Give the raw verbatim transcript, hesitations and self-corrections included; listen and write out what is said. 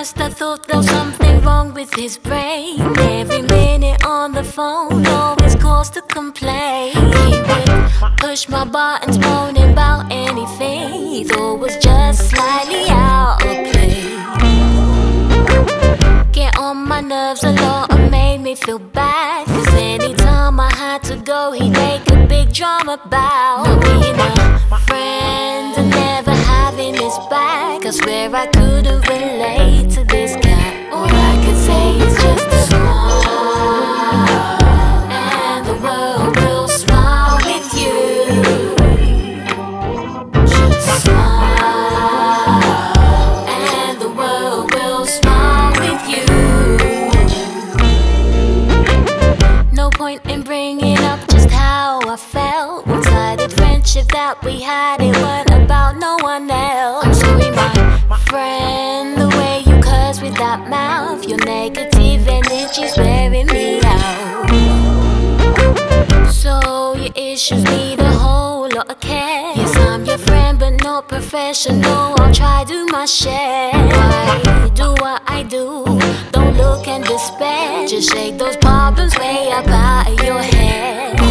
first I thought there was something wrong with his brain. Every minute on the phone, always cause to complain. He would push my buttons, moaning about anything he thought was just slightly out of place. Get on my nerves a lot and made me feel bad, cause anytime I had to go, he'd make a big drama about not being a friend and never having his back. I swear I couldn't relate to this guy. All I could say is just a smile, and the world will smile with you. Just smile, and the world will smile with you. No point in bringing up just how I felt. One-sided friendship that we had, it weren't about no one else. I'm sorry, my friend, the way you curse with that mouth, your negative energy's wearing me out. So your issues need a whole lot of care. Yes, I'm your friend but not professional, I'll try do my share. I do what I do, don't look and despair. Just shake those problems way up out of your head.